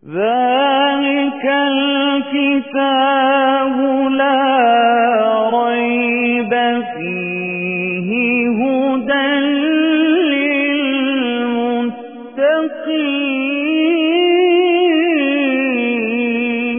ذلك الكتاب لا ريب فيه هدى للمتقين.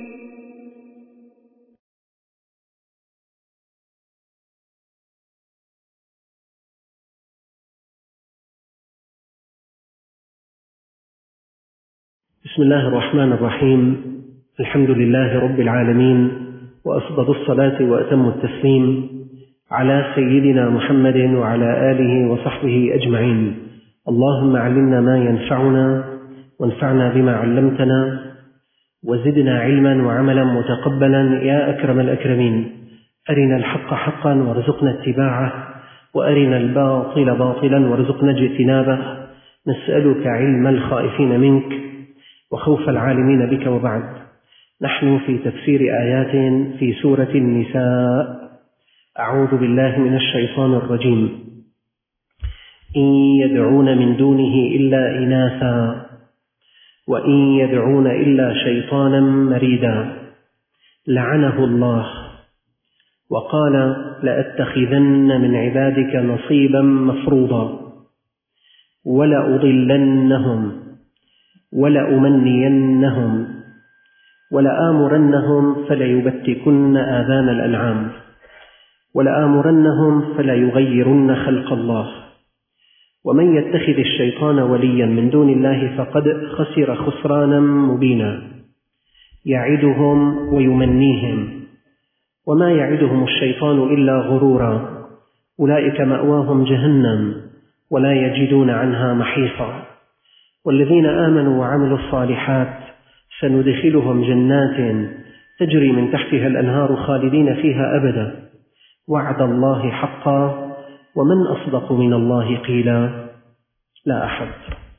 بسم الله الرحمن الرحيم. الحمد لله رب العالمين، وأفضل الصلاة وأتم التسليم على سيدنا محمد وعلى آله وصحبه أجمعين. اللهم علمنا ما ينفعنا وانفعنا بما علمتنا وزدنا علما وعملا متقبلا يا أكرم الأكرمين. أرنا الحق حقا وارزقنا اتباعه، وأرنا الباطل باطلا وارزقنا اجتنابه. نسألك علم الخائفين منك وخوف العالمين بك. وبعد، نحن في تفسير آيات في سورة النساء. أعوذ بالله من الشيطان الرجيم. إن يدعون من دونه إلا إناثا وإن يدعون إلا شيطانا مريدا لعنه الله وقال لأتخذن من عبادك نصيبا مفروضا ولأضلنهم ولأمنينهم ولآمرنهم فليبتكن آذان الأنعام ولآمرنهم فليغيرن خلق الله ومن يتخذ الشيطان وليا من دون الله فقد خسر خسرانا مبينا يعدهم ويمنيهم وما يعدهم الشيطان إلا غرورا أولئك مأواهم جهنم ولا يجدون عنها محيصا. والذين آمنوا وعملوا الصالحات سندخلهم جنات تجري من تحتها الأنهار خالدين فيها أبدا وعد الله حقا ومن أصدق من الله قيلا لا أحد.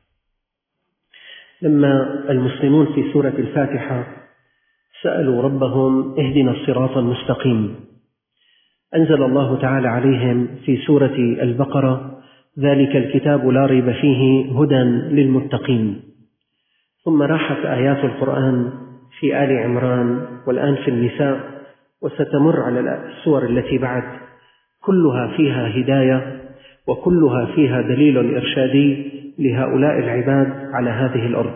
لما المسلمون في سورة الفاتحة سألوا ربهم اهدنا الصراط المستقيم، أنزل الله تعالى عليهم في سورة البقرة ذلك الكتاب لا ريب فيه هدى للمتقين. ثم راحت آيات القرآن في آل عمران والآن في النساء، وستمر على السور التي بعد، كلها فيها هداية وكلها فيها دليل إرشادي لهؤلاء العباد على هذه الأرض.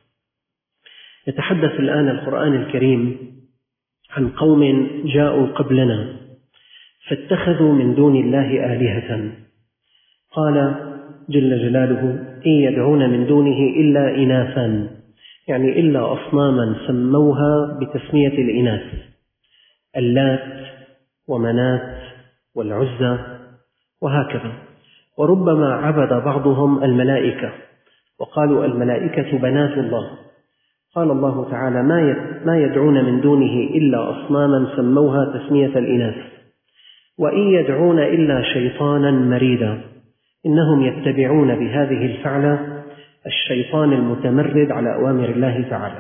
يتحدث الآن القرآن الكريم عن قوم جاءوا قبلنا فاتخذوا من دون الله آلهة. قال جل جلاله إن يدعون من دونه إلا إناثا، يعني إلا أصناما سموها بتسمية الإناث، اللات ومنات والعزى وهكذا. وربما عبد بعضهم الملائكة وقالوا الملائكة بنات الله. قال الله تعالى ما يدعون من دونه إلا أصناما سموها تسمية الإناث وإن يدعون إلا شيطانا مريدا إنهم يتبعون بهذه الفعلة الشيطان المتمرد على أوامر الله تعالى.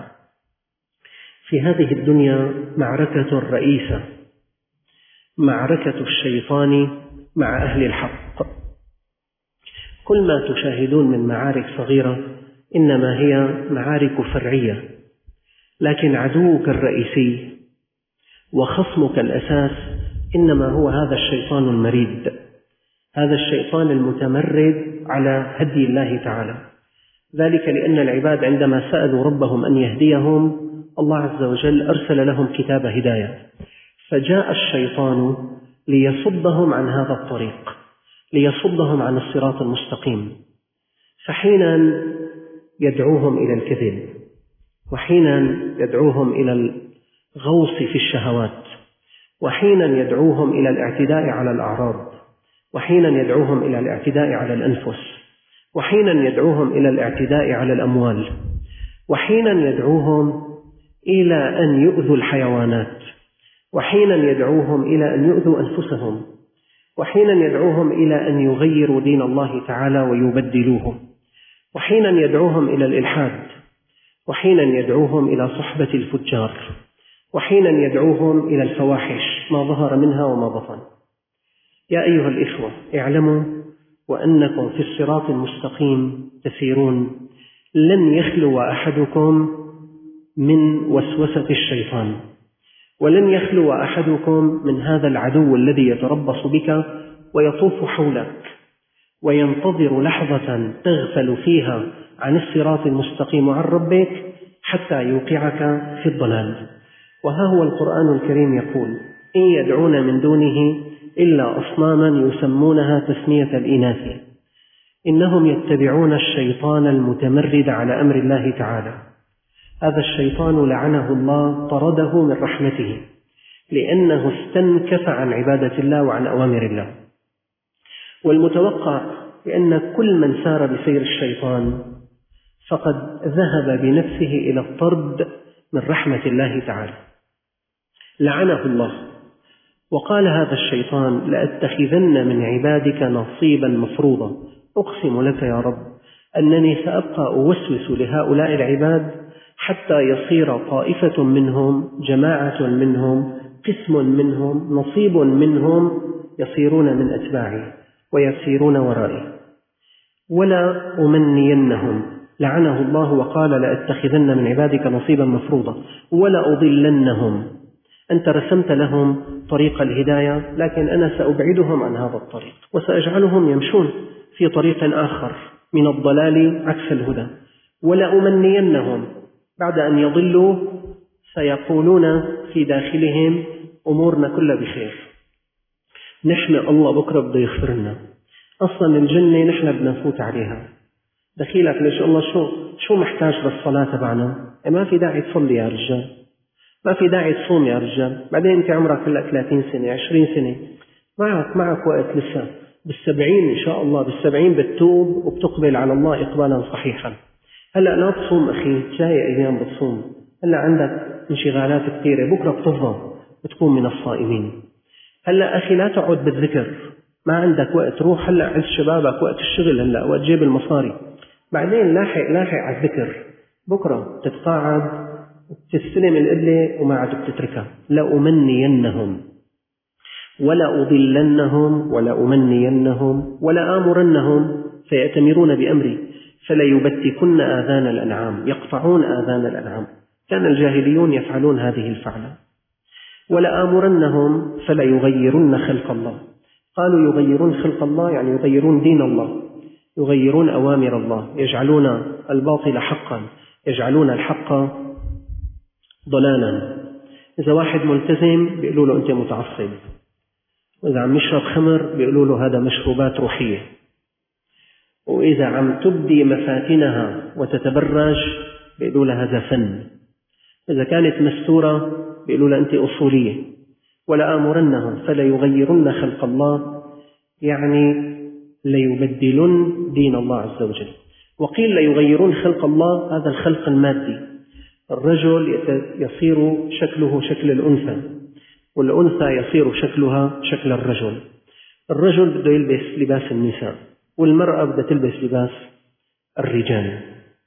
في هذه الدنيا معركة رئيسة، معركة الشيطان مع أهل الحق. كل ما تشاهدون من معارك صغيرة إنما هي معارك فرعية، لكن عدوك الرئيسي وخصمك الأساس إنما هو هذا الشيطان المريد، هذا الشيطان المتمرد على هدي الله تعالى. ذلك لأن العباد عندما سألوا ربهم أن يهديهم الله عز وجل أرسل لهم كتاب هداية، فجاء الشيطان ليصدهم عن هذا الطريق، ليصدهم عن الصراط المستقيم. فحينا يدعوهم إلى الكذب، وحينا يدعوهم إلى الغوص في الشهوات، وحينا يدعوهم إلى الاعتداء على الأعراض، وحينا يدعوهم إلى الاعتداء على الأنفس، وحينا يدعوهم إلى الاعتداء على الأموال، وحينا يدعوهم إلى أن يؤذوا الحيوانات، وحينا يدعوهم إلى أن يؤذوا أنفسهم، وحينا يدعوهم إلى أن يغيروا دين الله تعالى ويبدلوه، وحينا يدعوهم إلى الإلحاد، وحينا يدعوهم إلى صحبة الفجار، وحينا يدعوهم إلى الفواحش ما ظهر منها وما بطن. يا أيها الإخوة، اعلموا وأنكم في الصراط المستقيم تسيرون، لن يخلو أحدكم من وسوسة الشيطان. ولن يخلو أحدكم من هذا العدو الذي يتربص بك ويطوف حولك وينتظر لحظة تغفل فيها عن الصراط المستقيم عن ربك حتى يوقعك في الضلال. وها هو القرآن الكريم يقول: إن يدعون من دونه إلا أصناما يسمونها تسمية الإناث إنهم يتبعون الشيطان المتمرد على أمر الله تعالى. هذا الشيطان لعنه الله طرده من رحمته لأنه استنكف عن عبادة الله وعن أوامر الله. والمتوقع بأن كل من سار بسير الشيطان فقد ذهب بنفسه إلى الطرد من رحمة الله تعالى. لعنه الله وقال هذا الشيطان: لأتخذن من عبادك نصيبا مفروضا. أقسم لك يا رب أنني سأبقى أوسوس لهؤلاء العباد حتى يصير طائفة منهم، جماعة منهم، قسم منهم، نصيب منهم يصيرون من أتباعي ويسيرون ورائي. ولا أمنينهم. لعنه الله وقال: لأتخذن من عبادك نصيبا مفروضا. ولا أضلنهم. أنت رسمت لهم طريق الهداية لكن أنا سأبعدهم عن هذا الطريق وسأجعلهم يمشون في طريق آخر من الضلال عكس الهدى. ولا أمنينهم. بعد أن يضلوا سيقولون في داخلهم: أمورنا كلها بخير، نحن الله بكرة بده يغفرنا، أصلا الجنة نحن بدنا نفوت عليها، دخيلك ليش الله شو محتاج بالصلاة تبعنا؟ ما في داعي تصلي يا رجال، ما في داعي تصوم يا رجال، بعدين أنت عمرك هلأ 30 سنة 20 سنة، معك وقت لسه، بال70 إن شاء الله بال70 بتتوب وبتقبل على الله إقبالا صحيحا. هلأ لا تصوم أخي، جاي أيام بتصوم، هلأ عندك انشغالات كثيرة، بكرة بتفضى بتكون من الصائمين. هلأ أخي لا تقعد بالذكر، ما عندك وقت، روح هلأ عز شبابك، وقت الشغل هلأ، وقت جيب المصاري، بعدين لاحق على الذكر، بكرة تتقاعد تستلم القبلة وما عاد بتتركها. لأمنينهم ولا أضلنهم ولا أمنينهم ولا آمرنهم فيأتمرون بأمري فلا يبتكن آذان الأنعام، يقطعون آذان الأنعام. كان الجاهليون يفعلون هذه الفعلة. ولا آمرنهم فلا يغيرن خلق الله. قالوا يغيرون خلق الله يعني يغيرون دين الله، يغيرون أوامر الله، يجعلون الباطل حقا، يجعلون الحق ضلالا. إذا واحد ملتزم بيقولوا له أنت متعصب، وإذا عم يشرب خمر بيقولوا له هذا مشروبات روحية، وإذا عم تبدي مفاتنها وتتبرج بيقولوا لها هذا فن، إذا كانت مستورة بيقولوا لها أنت أصولية. ولا آمرنهم فلا يغيرن خلق الله يعني ليبدلن دين الله عز وجل. وقيل ليغيرون خلق الله، هذا الخلق المادي، الرجل يصير شكله شكل الأنثى، والأنثى يصير شكلها شكل الرجل. الرجل بده يلبس لباس النساء، والمرأة بدها تلبس لباس الرجال.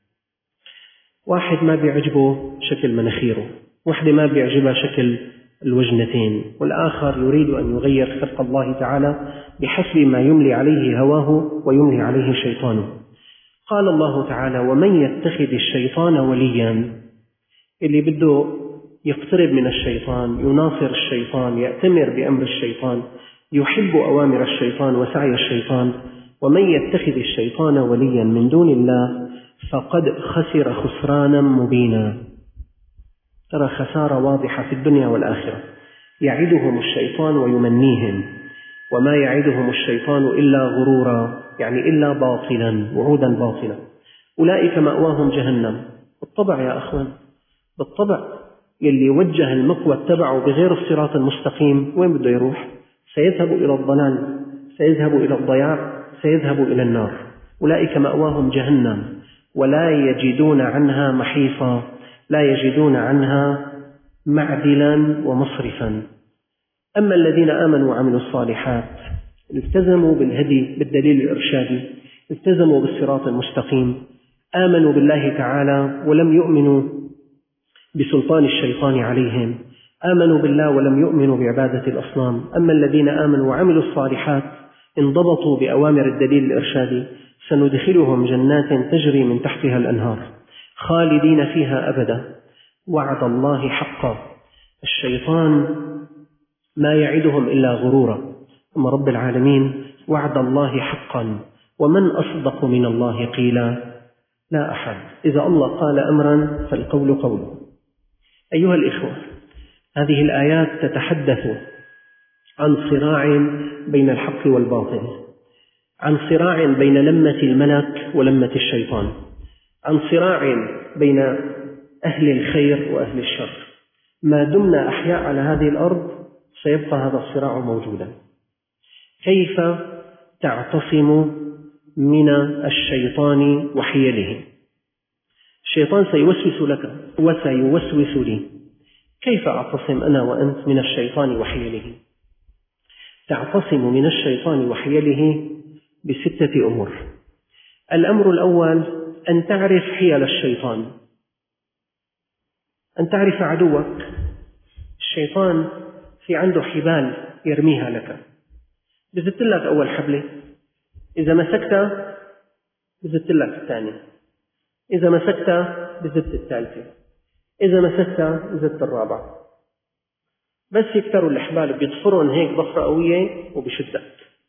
واحد ما بيعجبه شكل مناخيره، واحدة ما بيعجبها شكل الوجنتين، والآخر يريد أن يغير خلق الله تعالى بحسب ما يملي عليه هواه ويملي عليه شيطانه. قال الله تعالى: ومن يتخذ الشيطان وليا، اللي بده يقترب من الشيطان، يناصر الشيطان، يأتمر بأمر الشيطان، يحب أوامر الشيطان وسعي الشيطان، ومن يتخذ الشيطان وليا من دون الله فقد خسر خسرانا مبينا. ترى خسارة واضحة في الدنيا والآخرة. يعدهم الشيطان ويمنيهم، وما يعدهم الشيطان إلا غرورا، يعني إلا باطلا، وعودا باطلا. أولئك مأواهم جهنم. بالطبع يا أخوان، بالطبع يلي وجه المقوى تبعه بغير الصراط المستقيم وين بده يروح؟ سيذهب إلى الضلال، سيذهب إلى الضياع، سيذهب إلى النار. أولئك مأواهم جهنم ولا يجدون عنها محيصا، لا يجدون عنها معدلا ومصرفا. أما الذين آمنوا وعملوا الصالحات، التزموا بالهدي بالدليل الإرشادي، التزموا بالصراط المستقيم، آمنوا بالله تعالى ولم يؤمنوا بسلطان الشيطان عليهم، آمنوا بالله ولم يؤمنوا بعبادة الأصنام. أما الذين آمنوا وعملوا الصالحات انضبطوا بأوامر الدليل الإرشادي سندخلهم جنات تجري من تحتها الأنهار خالدين فيها أبدا وعد الله حقا. الشيطان ما يعدهم إلا غرورا، أما رب العالمين وعد الله حقا، ومن أصدق من الله قيلا؟ لا أحد. إذا الله قال أمرا فالقول قوله. أيها الإخوة، هذه الآيات تتحدث عن صراع بين الحق والباطل، عن صراع بين لمة الملك ولمة الشيطان، عن صراع بين أهل الخير وأهل الشر. ما دمنا أحياء على هذه الأرض سيبقى هذا الصراع موجودا. كيف تعتصم من الشيطان وحيله؟ الشيطان سيوسوس لك وسيوسوس لي. كيف أعتصم أنا وأنت من الشيطان وحيله؟ تعتصم من الشيطان وحيله بستة أمور. الأمر الأول أن تعرف حيل الشيطان، أن تعرف عدوك. الشيطان في عنده حبال يرميها لك. بزت لك أول حبلة، إذا مسكتها بزت لك الثانية، إذا مسكتها بزت الثالثة، إذا مسكتها بزت الرابعة. بس يكتروا الحبال بيضفرون هيك ضفرة قوية وبشدك.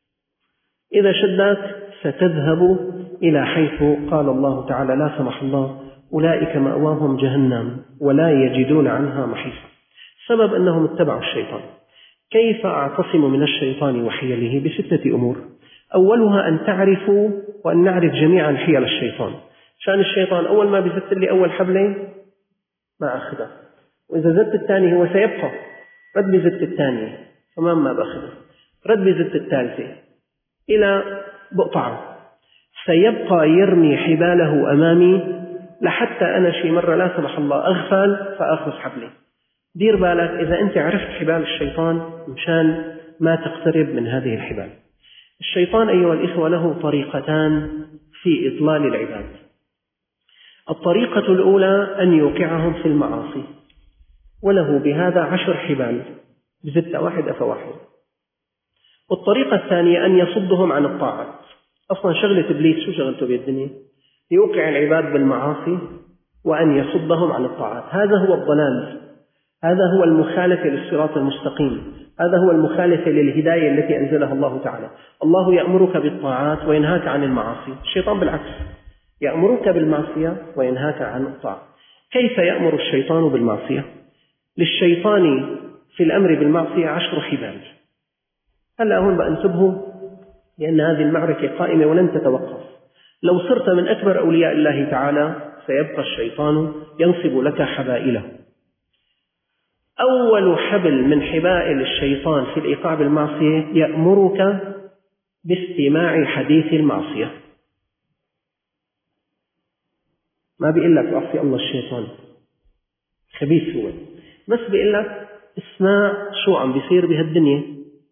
إذا شدك ستذهب إلى حيث قال الله تعالى لا سمح الله أولئك مأواهم جهنم ولا يجدون عنها محيصا. سبب أنهم اتبعوا الشيطان. كيف أعتصم من الشيطان وحيله؟ بستة أمور. أولها أن تعرفوا وأن نعرف جميعا حيل الشيطان. شأن الشيطان أول ما بزت لي أول حبلة ما أخذها، وإذا زدت الثاني هو سيبقى، رد بزت الثانية كمان ما بأخذها، رد بزت الثالثة إلى بقطعه، سيبقى يرمي حباله أمامي لحتى أنا شي مرة لا سمح الله أغفل فأخذ حبلي. دير بالك إذا أنت عرفت حبال الشيطان مشان ما تقترب من هذه الحبال. الشيطان أيها الإخوة له طريقتان في إضلال العباد. الطريقة الأولى أن يوقعهم في المعاصي، وله بهذا 10 حبال بزت واحد أفواحد. والطريقة الثانية أن يصدهم عن الطاعات. أصلا شغلة إبليس شو شغلته بالدنيا؟ يوقع العباد بالمعاصي وأن يصدهم عن الطاعات. هذا هو الضلال، هذا هو المخالفة للصراط المستقيم، هذا هو المخالفة للهداية التي أنزلها الله تعالى. الله يأمرك بالطاعات وينهاك عن المعاصي، الشيطان بالعكس يأمرك بالمعصية وينهاك عن الطاعة. كيف يأمر الشيطان بالمعصية؟ للشيطان في الأمر بالمعصية 10 حبال. هلأ هون بأنتبهوا لأن هذه المعركة قائمة ولن تتوقف. لو صرت من أكبر أولياء الله تعالى سيبقى الشيطان ينصب لك حبائله. أول حبل من حبائل الشيطان في الإيقاع بالمعصية يأمرك باستماع حديث المعصية. ما بيقول لك أعصي الله الشيطان خبيث هو، بس بيقول لك اسمع شو عم بيصير بهالدنيا.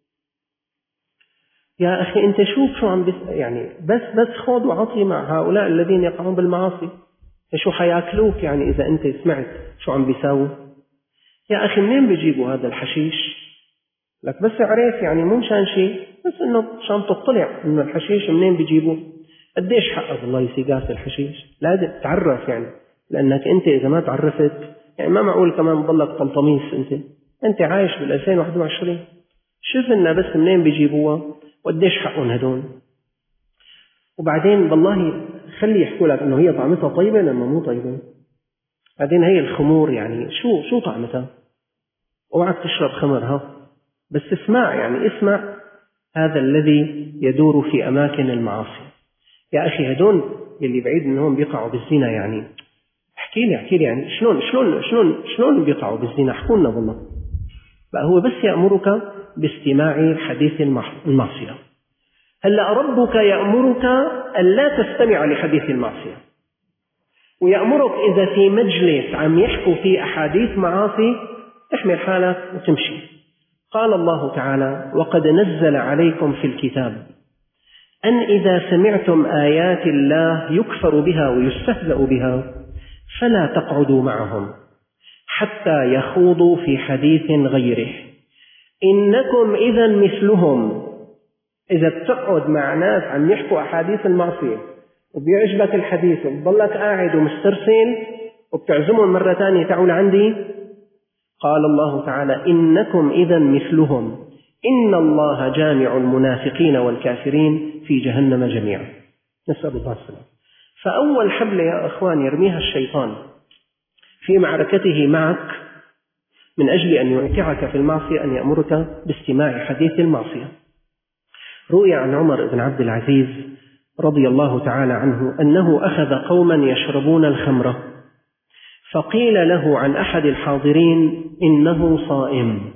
يا أخي أنت شوف شو عم يعني بس خذ وعطي مع هؤلاء الذين يقعون بالمعاصي، شو حياكلوك يعني إذا أنت سمعت شو عم بيساووا. يا أخي منين بيجيبوا هذا الحشيش؟ لك بس عرف يعني مو مشان شيء، بس إنه عشان تطلع إنه الحشيش منين بيجيبوه، قديش حقك الله يسيقاس الحشيش. لازم تعرف يعني، لأنك أنت إذا ما تعرفت يعني ما معقول كمان بضلك طلطميس. أنت عايش بال2021. شوف لنا بس منين بيجيبوها وقديش حقهم هدول. وبعدين بالله خلي يحكوا لك إنه هي طعمتها طيبة لما مو طيبة. بعدين هي الخمور يعني شو طعمتها؟ اوعك تشرب خمر ها، بس اسمع يعني اسمع هذا الذي يدور في أماكن المعاصي. يا أخي هدول اللي بعيد منهم بيقعوا بالزنا يعني احكي لي يعني شلون بيقعوا بالزنا؟ احكوا لنا والله. بقى هو بس يأمرك باستماع حديث المعصية. هلا ربك يأمرك ألا تستمع لحديث المعصية، ويأمرك إذا في مجلس عم يحكوا فيه أحاديث معاصي تحمل حالك وتمشي. قال الله تعالى وقد نزل عليكم في الكتاب أن إذا سمعتم آيات الله يكفر بها ويستهزأ بها فلا تقعدوا معهم حتى يخوضوا في حديث غيره إنكم إذا مثلهم. إذا بتقعد مع ناس عم يحكوا أحاديث المعصية وبيعجبك الحديث وبضلك قاعد ومسترسل، وبتعزمهم مرة ثانية تعالوا لعندي. قال الله تعالى إنكم إذا مثلهم إن الله جامع المنافقين والكافرين في جهنم جميعا. نسأل الله السلامة. فأول حبل يا أخوان يرميها الشيطان في معركته معك من أجل أن يوقعك في المعصية أن يأمرك باستماع حديث المعصية. روي عن عمر بن عبد العزيز رضي الله تعالى عنه أنه أخذ قوما يشربون الخمر، فقيل له عن أحد الحاضرين إنه صائم.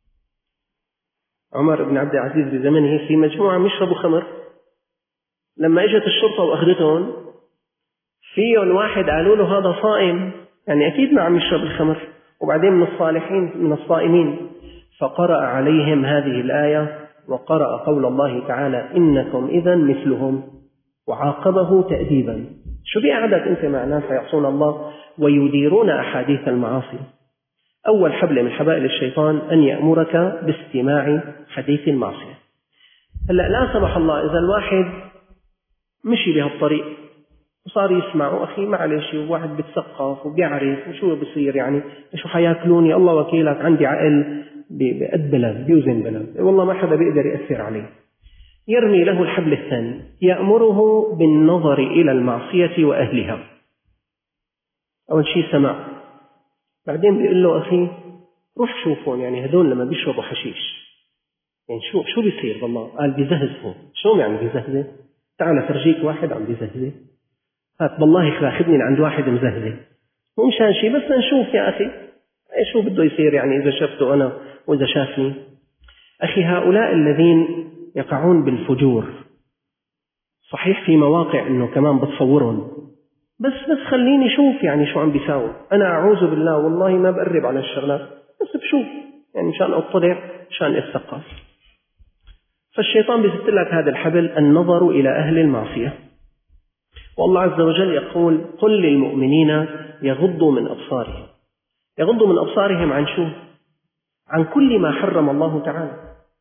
عمر بن عبد العزيز بزمنه في مجموعة يشربوا خمر، لما اجت الشرطة وأخذتهم فيهم واحد قالوا له هذا صائم، يعني أكيد ما عم يشرب الخمر، وبعدين من الصالحين من الصائمين. فقرأ عليهم هذه الآية وقرأ قول الله تعالى إنكم إذا مثلهم، وعاقبه تأديبا. شو بيقعدك أنت مع ناس يعصون الله ويديرون أحاديث المعاصي؟ أول حبل من حبائل الشيطان أن يأمرك باستماع حديث المعصية. هلأ لا سمح الله إذا الواحد مشي بهالطريق وصار يسمع أخي معلش، وواحد بتثقف وبيعرف وشو بصير، يعني شو حياكلوني الله وكيلك، عندي عقل بقد بلد بيوزن بلد، والله ما حدا بيقدر يأثر عليه. يرمي له الحبل الثاني، يأمره بالنظر إلى المعصية وأهلها. أول شيء سمع، بعدين بيقول له أخي روح شوفون، يعني هدول لما بيشربوا حشيش يعني شو بيصير والله؟ قال بيزهزه. شو يعني بيزهزه؟ تعال فرجيك واحد عم بيزهزه، هات بالله خاخدني عند واحد مزهزه، مو مشان شيء بس نشوف يا أخي شو بده يصير، يعني إذا شفته أنا وإذا شافني. أخي هؤلاء الذين يقعون بالفجور صحيح في مواقع إنه كمان بتصورهم، بس خليني شوف يعني شو عم بيساوي. أنا أعوذ بالله والله ما بقرب على الشغلات، بس بشوف يعني مشان أطلع مشان أتثقف. فالشيطان بيزت لك هذا الحبل، النظر إلى أهل المعصية. والله عز وجل يقول قل للمؤمنين يغضوا من أبصارهم. يغضوا من أبصارهم عن شو؟ عن كل ما حرم الله تعالى.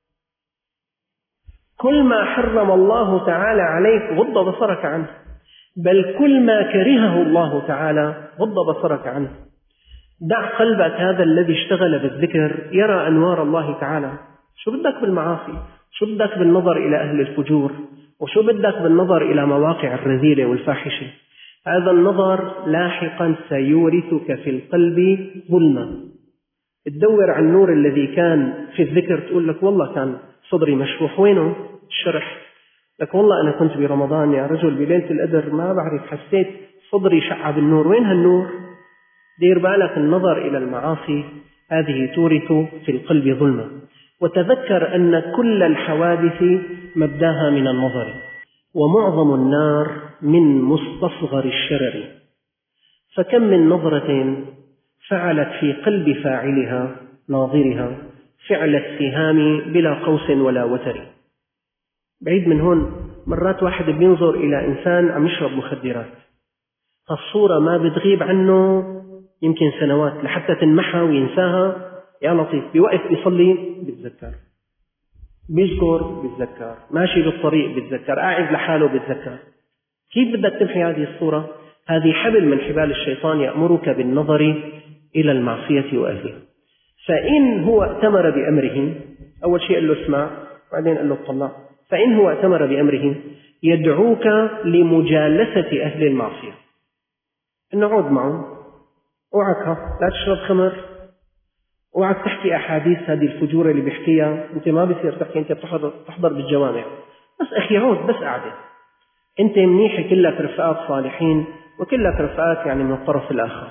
كل ما حرم الله تعالى عليك غض بصرك عنه، بل كل ما كرهه الله تعالى غض بصرك عنه. دع قلبك هذا الذي اشتغل بالذكر يرى أنوار الله تعالى. شو بدك بالمعاصي؟ شو بدك بالنظر إلى أهل الفجور؟ وشو بدك بالنظر إلى مواقع الرذيلة والفاحشة؟ هذا النظر لاحقا سيورثك في القلب ظلما. تدور عن النور الذي كان في الذكر، تقول لك والله كان صدري مشروح، وينه الشرح؟ لك والله أنا كنت برمضان يا رجل بليلة القدر ما بعرف حسيت صدري شعب النور، وين هالنور؟ دير بالك، النظر إلى المعاصي هذه تورث في القلب ظلما. وتذكر أن كل الحوادث مبداها من النظر، ومعظم النار من مستصغر الشرر. فكم من نظرة فعلت في قلب فاعلها ناظرها فعل السهام بلا قوس ولا وتر. بعيد من هون مرات واحد بينظر إلى إنسان عم يشرب مخدرات، الصورة ما بتغيب عنه يمكن سنوات لحتى تنمحى وينساها. يا لطيف، بوقف بيصلي بيتذكر، بيذكر بيتذكر، ماشي بالطريق بيتذكر، قاعد لحاله بيتذكر. كيف بدك تمحي هذه الصورة؟ هذه حبل من حبال الشيطان يأمرك بالنظر إلى المعصية وأهلها. فإن هو ائتمر بأمره، أول شيء قال له اسمع، بعدين قال له اطلع. فإن هو ائتمر بأمره يدعوك لمجالسة أهل المعصية، إنه عود معه، اوعك لا تشرب خمر، اوعك تحكي أحاديث هذه الفجور اللي بيحكيها، أنت ما بيصير تحكي، أنت بتحضر بالجوامع، بس أخي عود بس قاعدة، أنت منيح كلك رفقات صالحين وكلك رفقات يعني من الطرف الآخر.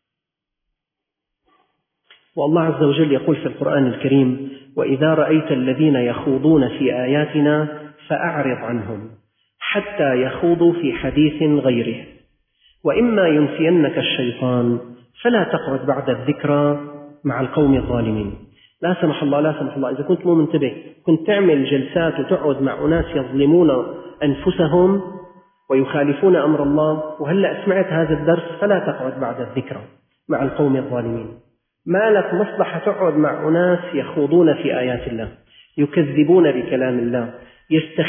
والله عز وجل يقول في القرآن الكريم وإذا رأيت الذين يخوضون في آياتنا فأعرض عنهم حتى يخوضوا في حديث غيره وإما ينسينك الشيطان فلا تقعد بعد الذكرى مع القوم الظالمين. لا سمح الله لا سمح الله، إذا كنت مو منتبه كنت تعمل جلسات وتقعد مع أناس يظلمون أنفسهم ويخالفون أمر الله، وهلأ سمعت هذا الدرس فلا تقعد بعد الذكرى مع القوم الظالمين. ما لك مصلحة تقعد مع أناس يخوضون في آيات الله، يكذبون بكلام الله،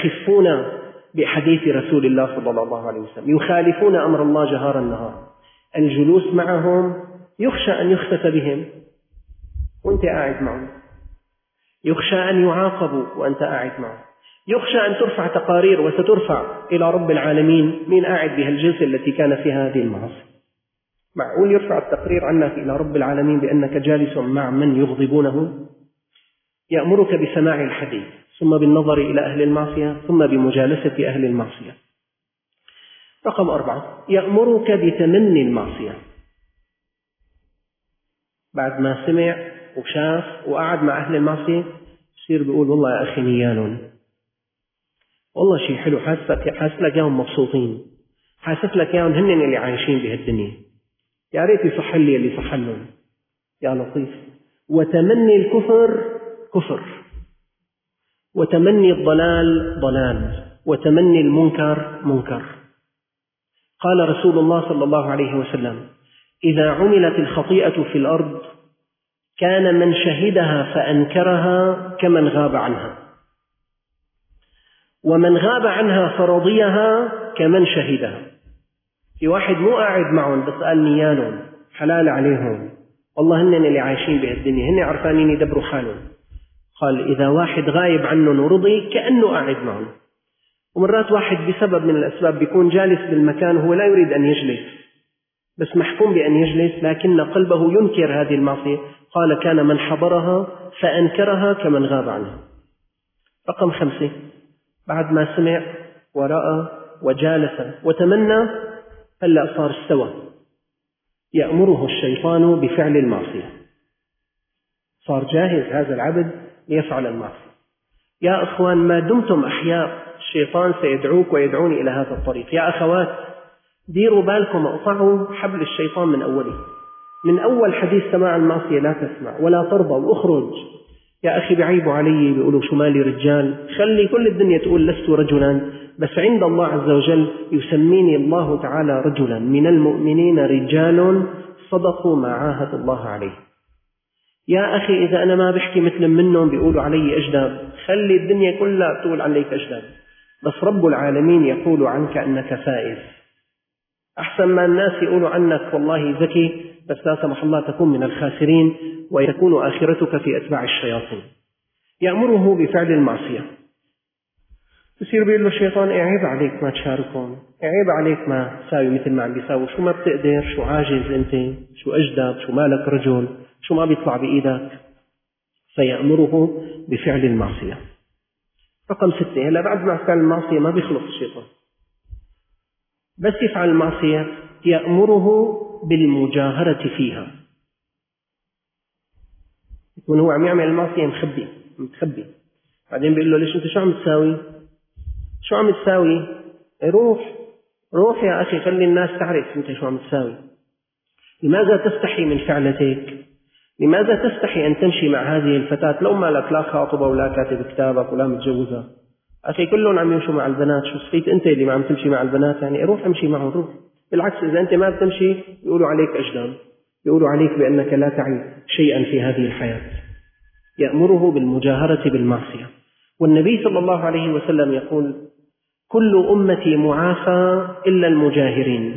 يستخفون بحديث رسول الله صلى الله عليه وسلم، يخالفون أمر الله جهارا نهارا. الجلوس معهم يخشى أن يخسف بهم وأنت قاعد معهم، يخشى أن يعاقبوا وأنت قاعد معهم، يخشى أن ترفع تقارير وسترفع إلى رب العالمين مين قاعد بهالجلسة التي كان فيها هذه المعاصي. معقول يرفع التقرير عنك إلى رب العالمين بأنك جالس مع من يغضبونه؟ يأمرك بسماع الحديث، ثم بالنظر إلى أهل المعصية، ثم بمجالسة أهل المعصية. رقم 4، يأمرك بتمني المعصية. بعد ما سمع وشاف وقعد مع أهل المعصية يصير بيقول والله يا أخي نيالهم، والله شيء حلو، حاسس لك ياهم مبسوطين، حاسس لك ياهم هن اللي عايشين بهالدنيا، يا ريت يصح لي اللي صح لهم، يا لطيف. وتمني الكفر كفر، وتمني الضلال ضلال، وتمني المنكر منكر. قال رسول الله صلى الله عليه وسلم: إذا عملت الخطيئة في الأرض كان من شهدها فأنكرها كمن غاب عنها، ومن غاب عنها فرضيها كمن شهدها. في واحد مو قاعد معهم بس قال نيالهم حلال عليهم، والله هن اللي عايشين بهالدنيا، هن عرفانين يدبروا حالهم. قال إذا واحد غايب عنهم ورضي كأنه قاعد معهم. ومرات واحد بسبب من الأسباب بيكون جالس بالمكان وهو لا يريد أن يجلس، بس محكوم بأن يجلس، لكن قلبه ينكر هذه المعصية. قال كان من حضرها فأنكرها كمن غاب عنها. رقم 5، بعد ما سمع ورأى وجالس وتمنى هلأ صار استوى، يأمره الشيطان بفعل المعصية. صار جاهز هذا العبد ليفعل المعصية. يا أخوان، ما دمتم أحياء الشيطان سيدعوك ويدعوني إلى هذا الطريق. يا أخوات، ديروا بالكم، اقطعوا حبل الشيطان من أوله، من أول حديث سماع المعصية لا تسمع ولا ترضى واخرج. يا أخي بعيبوا علي، بيقولوا شو مالي رجال، خلي كل الدنيا تقول لست رجلا، بس عند الله عز وجل يسميني الله تعالى رجلا، من المؤمنين رجال صدقوا ما عاهدوا الله عليه. يا أخي إذا أنا ما بحكي مثل منهم بيقولوا علي أجداب، خلي الدنيا كلها تقول عليك أجداب، بس رب العالمين يقول عنك أنك فائز. أحسن ما الناس يقولوا عنك والله ذكي، بس لا سمح الله تكون من الخاسرين ويكون آخرتك في أتباع الشياطين. يأمره بفعل المعصية. يصير بيقول له الشيطان عيب عليك ما تشاركهم، عيب عليك ما تساوي مثل ما عم بيساوي، شو ما بتقدر، شو عاجز أنت، شو أجدب، شو مالك رجل، شو ما بيطلع بإيدك. فيأمره بفعل المعصية. رقم 6، هلا بعد ما فعل المعصية ما بيخلص الشيطان، بس يفعل المعصية يأمره بالمجاهرة فيها. يكون هو عم يعمل المعصية متخبي، بعدين بيقول له ليش أنت شو عم تساوي؟ شو عم تساوي؟ روح يا أخي، خلي الناس تعرف أنت شو عم تساوي. لماذا تستحي من فعلتك؟ لماذا تستحي أن تمشي مع هذه الفتاة لو ما لك لا خاطبة ولا كاتب كتابك ولا متجوزة؟ أخي كلهم عم يمشوا مع البنات، شو صفيت أنت اللي ما عم تمشي مع البنات؟ يعني روح امشي معهم، روح. بالعكس إذا أنت ما بتمشي يقولوا عليك أجدام، يقولوا عليك بأنك لا تعي شيئا في هذه الحياة. يأمره بالمجاهرة بالمعصية. والنبي صلى الله عليه وسلم يقول كل أمتي معافى إلا المجاهرين.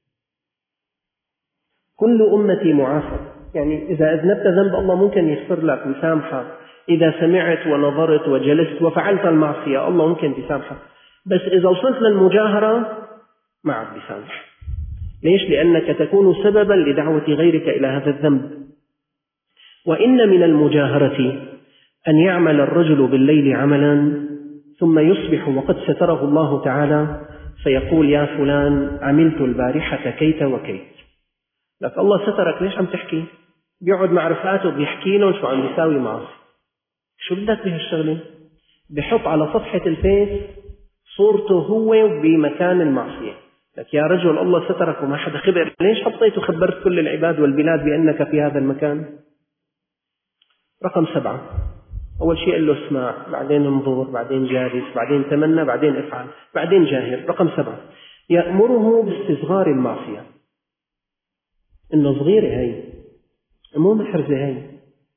كل أمتي معافى، يعني إذا أذنبت ذنب الله ممكن يغفر لك ويسامحك، إذا سمعت ونظرت وجلست وفعلت المعصية الله ممكن يسامحك، بس إذا وصلت للمجاهرة ما عاد بيسامح. ليش؟ لأنك تكون سببا لدعوة غيرك إلى هذا الذنب. وإن من المجاهرة أن يعمل الرجل بالليل عملا ثم يصبح وقد ستره الله تعالى فيقول يا فلان عملت البارحة كيت وكيت. لك الله سترك، ليش عم تحكي؟ بيقعد مع رفقاته بيحكي لهم شو عم بيساوي معصية. شو بدك بهالشغلة؟ بحط على صفحة الفيس صورته هو بمكان المعصية. لك يا رجل الله سترك وما حدا خبر، ليش حطيت وخبرت كل العباد والبلاد بأنك في هذا المكان؟ رقم 7، أول شيء قال له اسمع، بعدين انظر، بعدين جالس، بعدين تمنى، بعدين افعل، بعدين جاهر. رقم 7، يأمره باستصغار المعصية. إنه صغيرة هاي، مو محرزة هاي.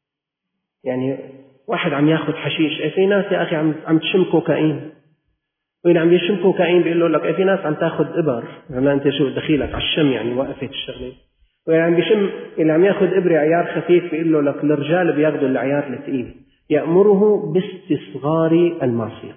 يعني واحد عم ياخذ حشيش، في ناس يا أخي عم تشم كوكايين، وإذا عم يشم كوكايين بيقول لك في ناس عم تاخذ إبر، هلا أنت شو دخيلك على الشم يعني وقفت الشغلة. وإذا عم بيشم اللي عم ياخذ إبرة عيار خفيف بيقول لك الرجال بياخذوا العيار الثقيل. يأمره باستصغار المعصية.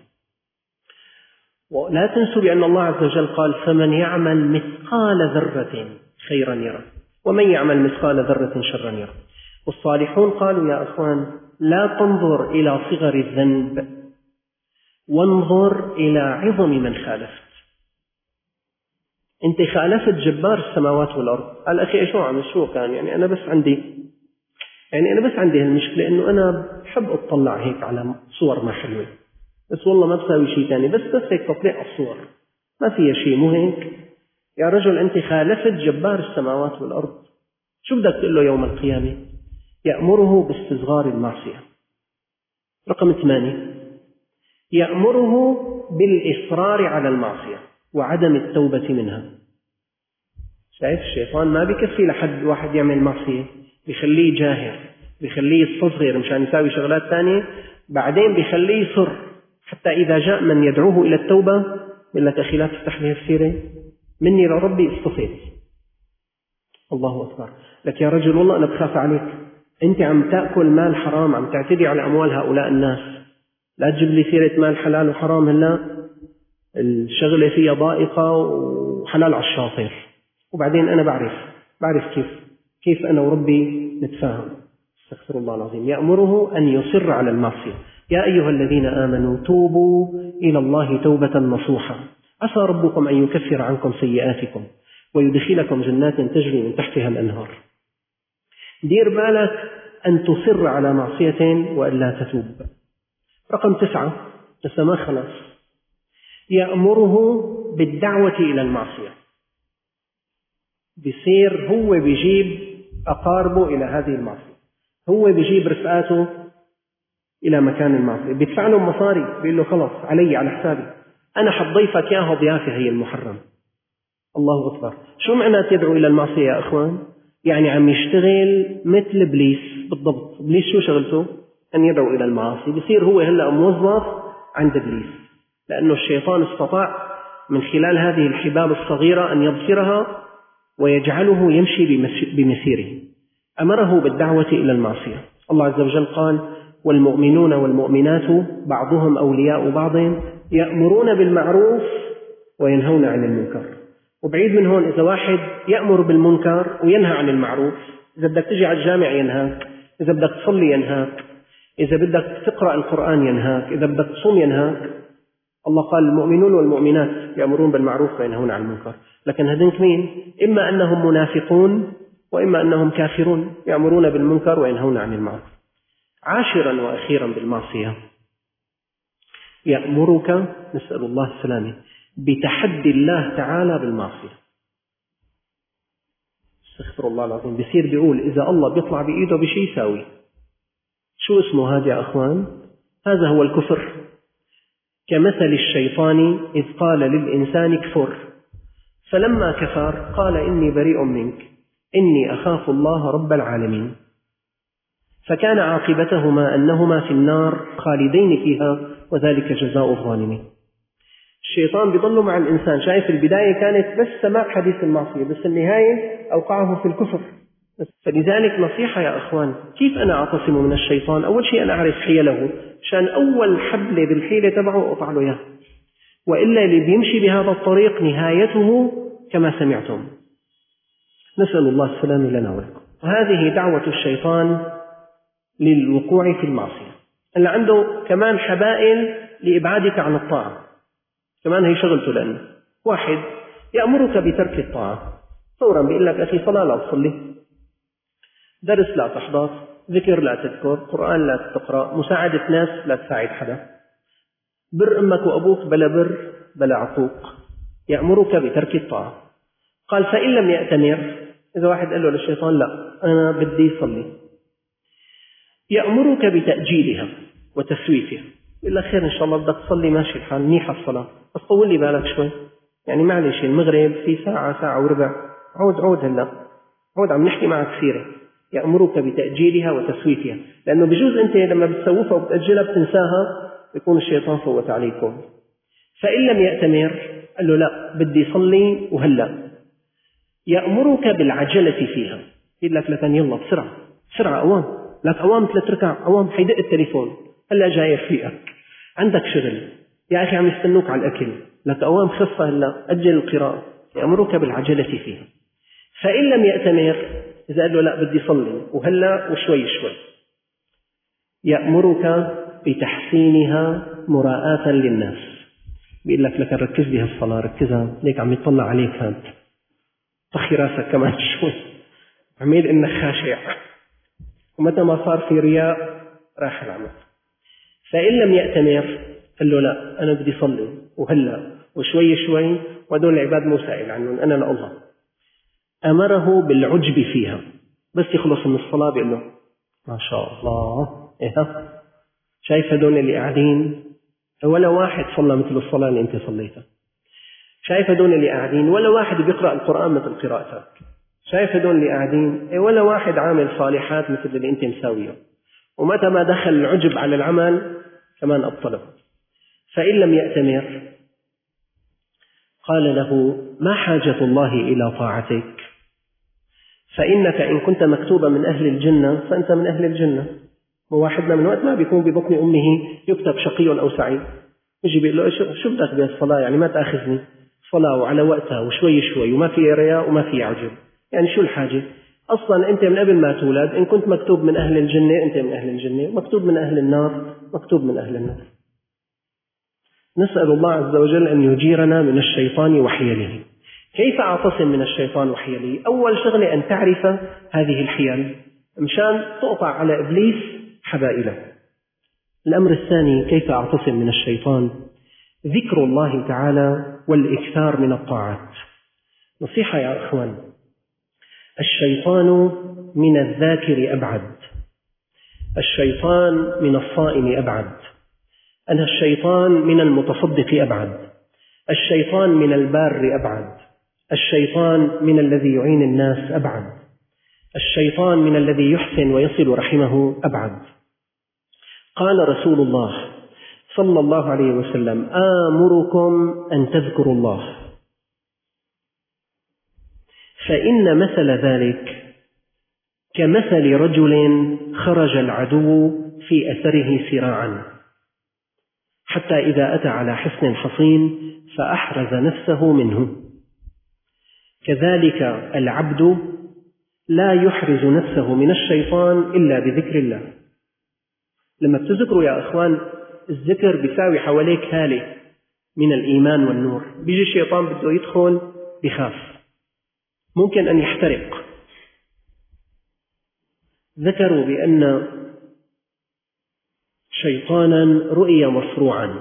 ولا تنسوا بأن الله عز وجل قال فمن يعمل مثقال ذرة خيرا يره ومن يعمل مثقال ذرة شرا يره. والصالحون قالوا يا أخوان لا تنظر إلى صغر الذنب وانظر إلى عظم من خالفت. أنت خالفت جبار السماوات والأرض. قال أخي شو عمل شو كان يعني أنا بس عندي المشكلة إنه أنا بحب أطلع هيك على صور ما حلوة، بس والله ما بساوي شيء تاني، بس هيك تطلع الصور ما فيها شيء. مو هيك يا رجل؟ أنت خالفت جبار السماوات والأرض. شو بدك تقول له يوم القيامة؟ يأمره باستصغار المعصية. رقم 8 يأمره بالإصرار على المعصية وعدم التوبة منها. شايف الشيطان ما بيكفي لحد واحد يعمل معصية، بيخليه جاهر، بيخليه يستصغر مشان يساوي شغلات تانية، بعدين بيخليه يصر حتى إذا جاء من يدعوه إلى التوبة بيقول لك أخي لا تفتح لي السيرة مني لربي اصطفيت. الله أكبر. لك يا رجل والله أنا بخاف عليك، أنت عم تأكل مال حرام، عم تعتدي على أموال هؤلاء الناس، لا تجيب لي سيرة مال حلال وحرام. هلا الشغلة فيها ضائقة وحلال على الشاطر، وبعدين أنا بعرف كيف أنا وربي نتفاهم. استغفر الله العظيم. يأمره أن يصر على المعصية. يا أيها الذين آمنوا توبوا إلى الله توبة نصوحا عسى ربكم أن يكفر عنكم سيئاتكم ويدخلكم جنات تجري من تحتها الأنهار. دير بالك أن تصر على معصية وألا تتوب. رقم 9 لسه ما خلص. يأمره بالدعوة إلى المعصية. بيصير هو بيجيب أقاربه إلى هذه المعصية، هو بيجيب رفقاته إلى مكان المعصية، بيدفع لهم مصاري، بيقول له خلاص علي على حسابي، أنا حضيفك ياها ضيافة هي المحرم. الله أكبر. شو معنى يدعو إلى المعصية يا أخوان؟ يعني عم يشتغل مثل إبليس بالضبط. إبليس شو شغلته؟ أن يدعو إلى المعاصي. بيصير هو هلأ موظف عند إبليس، لأنه الشيطان استطاع من خلال هذه الحبال الصغيرة أن يبصرها ويجعله يمشي بمسيره. أمره بالدعوة إلى المعصية. الله عز وجل قال والمؤمنون والمؤمنات بعضهم أولياء بعض يأمرون بالمعروف وينهون عن المنكر. وبعيد من هون إذا واحد يأمر بالمنكر وينهى عن المعروف، إذا بدك تجي على الجامع ينهاك، إذا بدك تصلي ينهاك، إذا بدك تقرأ القرآن ينهاك، إذا بدك تصوم ينهاك. الله قال المؤمنون والمؤمنات يأمرون بالمعروف وينهون عن المنكر. لكن هذين مين؟ إما أنهم منافقون وإما أنهم كافرون، يأمرون بالمنكر وينهون عن المعروف. 10 وأخيرا بالمعصية يأمرك، نسأل الله السلامة، بتحدي الله تعالى بالمعصية. استغفر الله العظيم. بيصير بيقول إذا الله بيطلع بإيده بشيء يساوي. شو اسمه هذا يا أخوان؟ هذا هو الكفر. كمثل الشيطان إذ قال للإنسان كفر فلما كفر قال إني بريء منك إني أخاف الله رب العالمين. فكان عاقبتهما أنهما في النار خالدين فيها وذلك جزاء الظالمين. الشيطان بيضل مع الإنسان. شايف البداية كانت بس سماع حديث المعصية، بس النهاية أوقعه في الكفر. فلذلك نصيحة يا أخوان، كيف أنا أعتصم من الشيطان؟ أول شيء أنا أعرف حيله، عشان أول حبل بالحيلة تبعه أقطع له إياه، وإلا اللي بيمشي بهذا الطريق نهايته كما سمعتم. نسأل الله السلام لنا ولكم. وهذه دعوة الشيطان للوقوع في المعصية. اللي عنده كمان حبائل لإبعادك عن الطاعة، كمان هي شغلته. لأنه واحد يأمرك بترك الطاعة فورا بيقول لك أخي صلاة لا تصلي، درس لا تحضر، ذكر لا تذكر، قرآن لا تقرأ، مساعدة ناس لا تساعد حدا، بر أمك وأبوك بلا بر بلا عقوق. يأمرك بترك الطاعة. قال فإن لم يأتمر، إذا واحد قال له للشيطان لا أنا بدي صلي، يأمرك بتأجيلها وتسويفها. يقول لك خير إن شاء الله بدك تصلي ماشي الحال، منيحة الصلاة، بس طول لي بالك شوي، يعني معلش المغرب في ساعة وربع، عود هلا عود عم نحكي معك كثيرة. يأمرك بتأجيلها وتسويفها، لأنه بجوز أنت لما بتسوفها وبتأجلها بتنساها، يكون الشيطان فوت عليكم. فإن لم يأتمر قال له لا بدي صلي وهلأ. يأمرك بالعجلة فيها، يقول لك لكن يلا بسرعة بسرعة أوام، لك أوام 3 ركع، أوام حيدق التليفون، هلأ جاي رفيقك عندك شغل، يا أخي عم يستنوك على الأكل، لك أوام خفة هلأ أجل القراءة. يأمرك بالعجلة فيها. فإن لم يأتمر، إذا قال له لا بدي صلي وهلأ وشوي شوي، يأمرك بتحسينها مراءة للناس. بيقول لك لك ركز لي هالصلاة، ركزها ليك عم يطلع عليك هاد، طخي راسك كمان شوي، عميل إنك خاشع، ومتى ما صار في رياء راح العمل. فإن لم يأتمر قال له لا أنا بدي صلي وهلأ وشوي شوي، ودول العباد مو سائل عنهم، أنا لله. أمره بالعجب فيها، بس يخلص من الصلاة بيقول له ما شاء الله، إيه شايف هدول اللي قاعدين ولا واحد صلى مثل الصلاة اللي أنت صليتها، شايف هدول اللي قاعدين ولا واحد بيقرأ القرآن مثل قراءتك، شايف هدول اللي قاعدين ولا واحد عامل صالحات مثل اللي أنت مساويه. ومتى ما دخل العجب على العمل كمان أبطله. فإن لم يأتمر قال له ما حاجة الله إلى طاعتك، فإنك إن كنت مكتوبا من أهل الجنة فأنت من أهل الجنة. وواحدنا من وقت ما بيكون ببطن أمه يكتب شقي أو سعيد، يجي بيقول له شو بدك بالصلاة، يعني ما تأخذني صلاة وعلى وقتها وشوي شوي وما في رياء وما في عجب، يعني شو الحاجة؟ أصلا أنت من قبل ما تولد إن كنت مكتوب من أهل الجنة أنت من أهل الجنة، مكتوب من أهل النار مكتوب من أهل النار. نسأل الله عز وجل أن يجيرنا من الشيطان وحيله. كيف أعتصم من الشيطان وحيله؟ أول شغلة أن تعرف هذه الحيل مشان تقطع على إبليس حبائله. الأمر الثاني كيف أعتصم من الشيطان؟ ذكر الله تعالى والإكثار من الطاعات. نصيحة يا أخوان، الشيطان من الذاكر أبعد، الشيطان من الصائم أبعد، الشيطان من المتصدق أبعد، الشيطان من البار أبعد، الشيطان من الذي يعين الناس أبعد، الشيطان من الذي يحسن ويصل رحمه أبعد. قال رسول الله صلى الله عليه وسلم آمركم أن تذكروا الله، فإن مثل ذلك كمثل رجل خرج العدو في أثره سراعا حتى إذا أتى على حصن حصين فأحرز نفسه منه، كذلك العبد لا يحرز نفسه من الشيطان إلا بذكر الله. لما بتذكروا يا أخوان، الذكر بيساوي حواليك هالة من الإيمان والنور. بيجي الشيطان بده يدخل بخاف، ممكن أن يحترق. ذكروا بأن شيطانا رؤي مصروعا،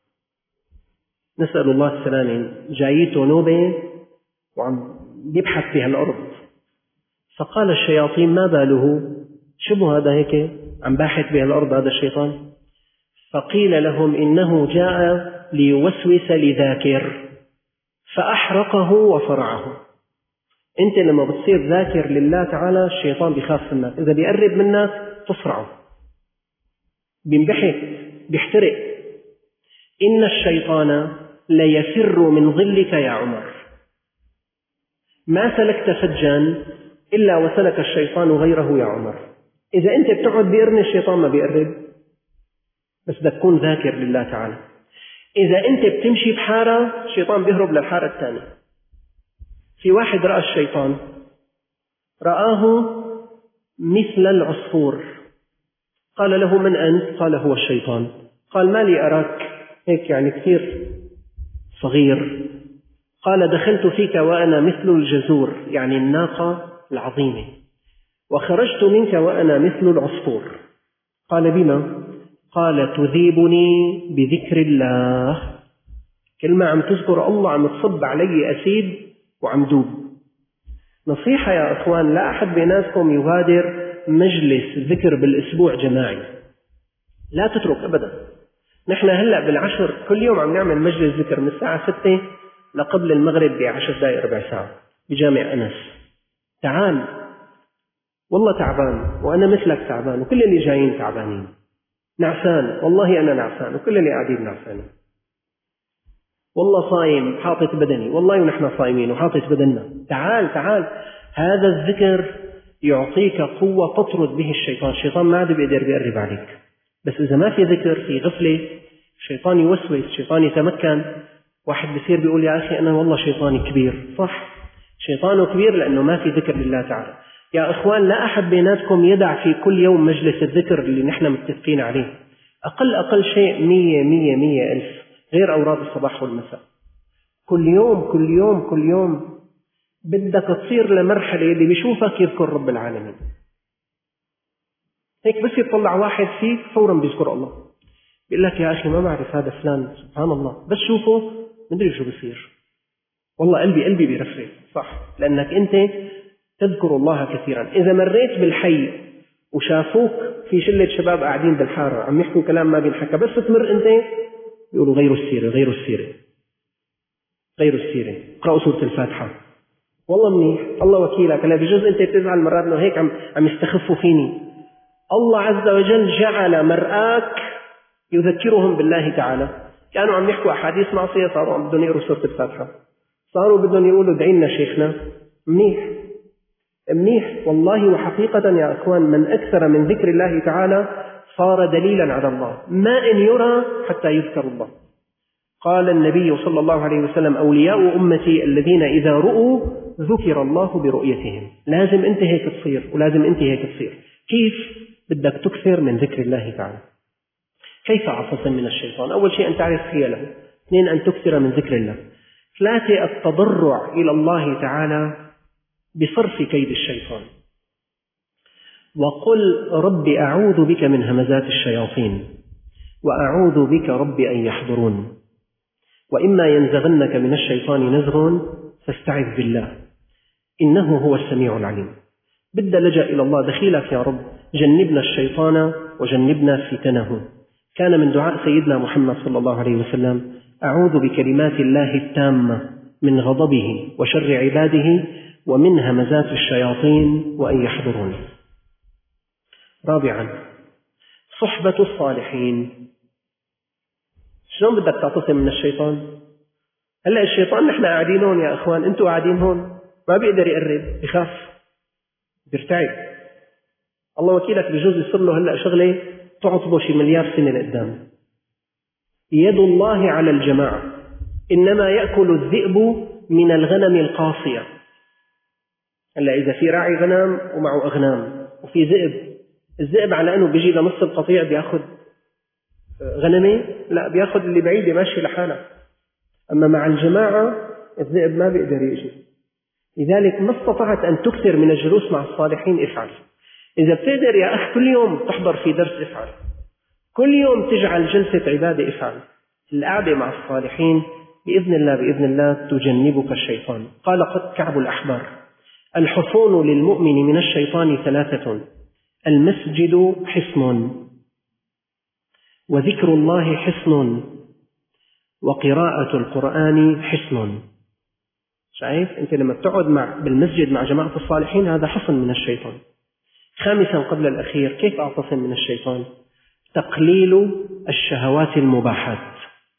نسأل الله السلامة، جايته نوبة وعم يبحث في الأرض، فقال الشياطين ما باله، شبه هذا هيك عم باحث بها الأرض هذا الشيطان؟ فقيل لهم إنه جاء ليوسوس لذاكر فأحرقه وصرعه. أنت لما بتصير ذاكر لله تعالى الشيطان بيخاف منك، إذا بيقرب منك تصرعه، بينبحث بيحترق. إن الشيطان ليفر من ظلك يا عمر، ما سلكت فجا إلا وسلك الشيطان غيره يا عمر. إذا أنت بتقعد بيقرن الشيطان ما بيقرب، بس بدك تكون ذاكر لله تعالى. إذا أنت بتمشي بحارة الشيطان بيهرب للحارة الثانية. في واحد رأى الشيطان، رآه مثل العصفور، قال له من أنت؟ قال هو الشيطان. قال ما لي أراك هيك يعني كثير صغير؟ قال دخلت فيك وأنا مثل الجزور، يعني الناقة العظيمة، وخرجت منك وأنا مثل العصفور. قال بما؟ قال تذيبني بذكر الله، كل ما عم تذكر الله عم تصب علي أسيد وعم دوب. نصيحة يا أخوان، لا أحد بيناتكم يغادر مجلس ذكر بالأسبوع جماعي، لا تترك أبدا. نحن هلأ بالعشر كل يوم عم نعمل مجلس ذكر من الساعة 6 لقبل المغرب ب10 دقائق ربع ساعة بجامع أنس. تعال، والله تعبان وأنا مثلك تعبان وكل اللي جايين تعبانين، نعسان والله أنا نعسان وكل اللي قاعدين نعسانين. والله صايم حاطط بدني، والله ونحن صايمين وحاطط بدننا. تعال هذا الذكر يعطيك قوة تطرد به الشيطان. الشيطان ما عاد بيقدر يقرب عليك. بس إذا ما في ذكر، في غفلة، الشيطان يوسوس، الشيطان يتمكن. واحد بيصير بيقول يا أخي أنا والله شيطاني كبير. صح، شيطانه كبير لأنه ما في ذكر لله تعالى. يا إخوان، لا أحد بيناتكم يدع في كل يوم مجلس الذكر اللي نحن متفقين عليه. أقل شيء 100 ألف، غير أوراد الصباح والمساء. كل يوم بدك تصير لمرحلة اللي بيشوفك يذكر رب العالمين. هيك بس يطلع واحد فيك فورا بيذكر الله، بيقول لك يا أخي ما بعرف هذا فلان، سبحان الله، بس شوفه مدري شو بيصير. والله قلبي بيرفرف. صح، لأنك أنت تذكر الله كثيرا. إذا مريت بالحي وشافوك في شلة شباب قاعدين بالحارة عم يحكوا كلام ما بينحكى، بس تمر أنت يقولوا غير السيرة، اقرأوا سورة الفاتحة. والله منيح، الله وكيلك. هلا بجوز أنت بتزعل مرات إنه هيك عم يستخفوا فيني. الله عز وجل جعل مرآك يذكرهم بالله تعالى. كانوا عم يحكوا أحاديث معصية، صاروا عم بدهم يقروا سورة الفاتحة، صاروا بدهم يقولوا ادعي لنا شيخنا. منيح والله. وحقيقة يا أخوان، من أكثر من ذكر الله تعالى صار دليلا على الله، ما إن يرى حتى يذكر الله. قال النبي صلى الله عليه وسلم: أولياء أمتي الذين إذا رؤوا ذكر الله برؤيتهم. لازم أنت هيك تصير، ولازم أنت هيك تصير. كيف؟ بدك تكثر من ذكر الله تعالى. كيف أعتصم من الشيطان؟ أول شيء أن تعرف حيله. 2 أن تكثر من ذكر الله. 3 التضرع إلى الله تعالى بصرف كيد الشيطان. وقل رب أعوذ بك من همزات الشياطين وأعوذ بك رب أن يحضرون وإما ينزغنك من الشيطان نزغ فاستعذ بالله إنه هو السميع العليم. بدأ لجأ إلى الله، دخيلك يا رب، جنبنا الشيطان وجنبنا فتنه. كان من دعاء سيدنا محمد صلى الله عليه وسلم: أعوذ بكلمات الله التامة من غضبه وشر عباده ومن همزات الشياطين وأن يحضرون. 4 صحبة الصالحين. شلون بدك تعتصم من الشيطان؟ هلأ الشيطان نحن قاعدين هون يا أخوان، أنتوا قاعدين هون، ما بيقدر يقرب، يخاف، بيرتعب. الله وكيلك بجوز يصير له هلأ شغلة تعصبه شي مليار سنة لقدام. يد الله على الجماعة، إنما يأكل الذئب من الغنم القاصية. هلا إذا في راعي غنم ومعه أغنام وفي ذئب، الذئب على أنه بيجي لنص القطيع بياخد غنمه؟ لا، بياخد اللي بعيد ماشي لحاله. أما مع الجماعة الذئب ما بيقدر يجي. لذلك ما استطعت أن تكثر من الجلوس مع الصالحين افعل. إذا بتقدر يا أخ كل يوم تحضر في درس افعل، كل يوم تجعل جلسة عبادة افعل. القعدة مع الصالحين بإذن الله تجنبك الشيطان. قال قد كعب الأحبار: الحصون للمؤمن من الشيطان 3: المسجد حصن، وذكر الله حصن، وقراءة القرآن حصن. شايف أنت لما تقعد بالمسجد مع جماعة الصالحين هذا حصن من الشيطان. 5 قبل الأخير، كيف أعتصم من الشيطان؟ تقليل الشهوات المباحات.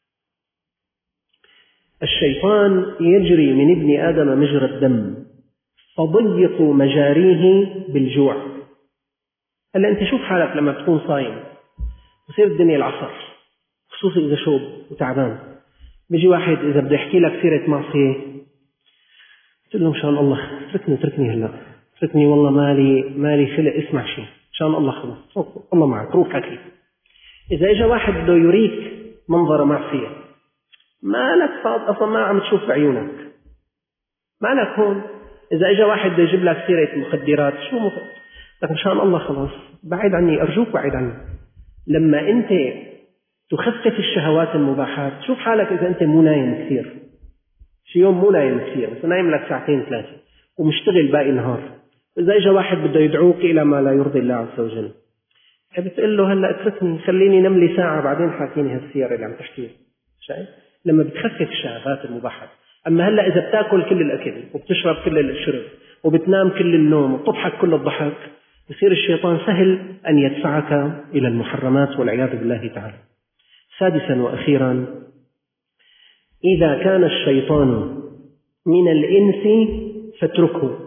الشيطان يجري من ابن آدم مجرى الدم، فضيق مجاريه بالجوع. هلا أنت شوف حالك لما تكون صايم وصير الدنيا العصر، خصوصي إذا شوب وتعبان، بيجي واحد إذا بده يحكي لك سيرة معصية تقول له: مشان الله تركني هلا، تركني والله مالي خلق اسمع شيء، مشان الله خلص، الله معك، روح حكي. إذا إجا واحد بده يريك منظر معصية، مالك صاد أصلا ما عم تشوف بعيونك، مالك هون. إذا إجا واحد بده يجيب لك سيرة مخدرات، شو لك مشان الله خلاص بعيد عني، أرجوك بعيد عني. لما أنت تخفف الشهوات المباحات، شوف حالك إذا أنت مو نايم كثير، شي يوم مو نايم كثير بس نايم لك 2-3 ومشتغل باقي النهار. إذا إجا واحد بده يدعوك إلى ما لا يرضي الله عز وجل، بتقول له: هلأ اتركني، خليني نم لي ساعة بعدين حاكيني هالسيارة اللي عم تحكيها. شايف؟ لما بتخفف الشهوات المباحات. أما هلأ إذا بتاكل كل الأكل وبتشرب كل الشرب وبتنام كل النوم وبتضحك كل الضحك، يصير الشيطان سهل أن يدفعك إلى المحرمات والعياذ بالله تعالى. 6 وأخيرا، إذا كان الشيطان من الإنس فاتركه.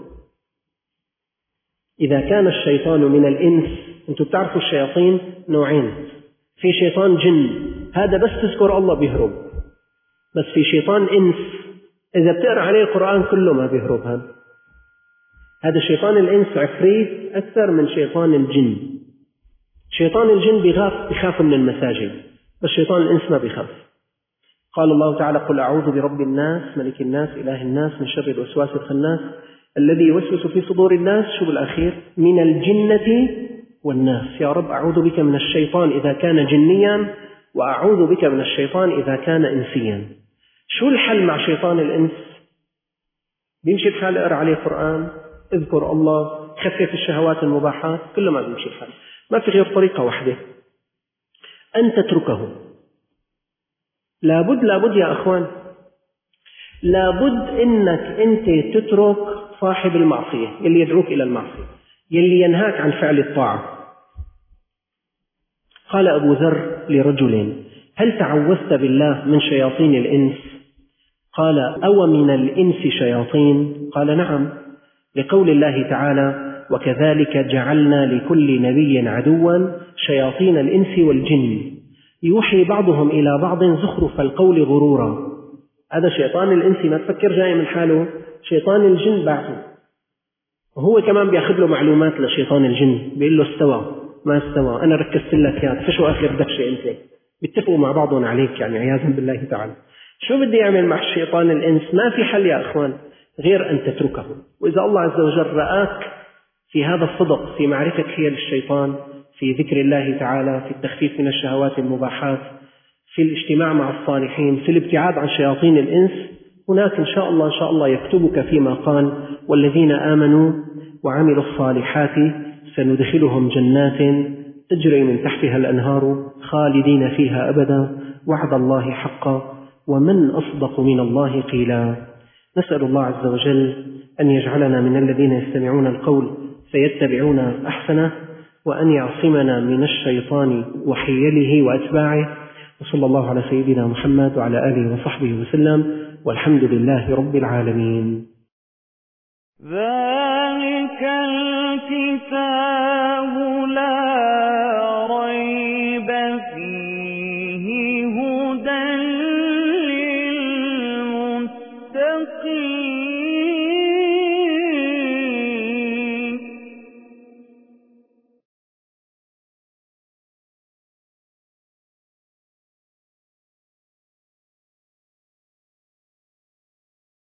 إذا كان الشيطان من الإنس، أنتم بتعرفوا الشياطين نوعين، في شيطان جن هذا بس تذكر الله بيهرب، بس في شيطان إنس إذا بتقرأ عليه القرآن كله ما بيهرب. هذا شيطان الإنس عفريت أكثر من شيطان الجن. شيطان الجن بيخاف من المساجد، بس شيطان الإنس ما بيخاف. قال الله تعالى: قل أعوذ برب الناس ملك الناس إله الناس من شر الوسواس الخناس الذي يوسوس في صدور الناس، شو بالأخير؟ من الجنة والناس. يا رب أعوذ بك من الشيطان إذا كان جنيا، وأعوذ بك من الشيطان إذا كان إنسيا. شو الحل مع شيطان الإنس؟ بيمشي الحال اقرأ عليه القرآن، اذكر الله، خفف الشهوات المباحات، كله ما بيمشي الحال. ما في غير طريقة واحدة، أن تتركه. لابد يا أخوان، لابد إنك أنت تترك صاحب المعصية يلي يدعوك إلى المعصية، يلي ينهاك عن فعل الطاعة. قال أبو ذر لرجل: هل تعوذت بالله من شياطين الإنس؟ قال: أو من الإنس شياطين؟ قال: نعم، لقول الله تعالى: وكذلك جعلنا لكل نبي عدوا شياطين الإنس والجن يوحي بعضهم إلى بعض زخرف القول غرورا. هذا شيطان الإنس، ما تفكر جاي من حاله، شيطان الجن بعده، وهو كمان بياخذ له معلومات لشيطان الجن، بيقول له استوى ما استوى، أنا ركزت لك يا فشو آخر دهشة أنت، بيتفقوا مع بعضهم عليك، يعني عياذا بالله تعالى. شو بدي يعمل مع الشيطان الإنس؟ ما في حل يا أخوان غير أن تتركه. وإذا الله عز وجل رآك في هذا الصدق، في معرفة حيل الشيطان، في ذكر الله تعالى، في التخفيف من الشهوات المباحات، في الاجتماع مع الصالحين، في الابتعاد عن شياطين الإنس، هناك إن شاء الله يكتبك فيما قال: والذين آمنوا وعملوا الصالحات سندخلهم جنات تجري من تحتها الأنهار خالدين فيها أبدا وعد الله حقا ومن أصدق من الله قيلا. نسأل الله عز وجل أن يجعلنا من الذين يستمعون القول فيتبعون أحسنه، وأن يعصمنا من الشيطان وحيله وأتباعه. وصلى الله على سيدنا محمد وعلى آله وصحبه وسلم، والحمد لله رب العالمين. ذلك الكتاب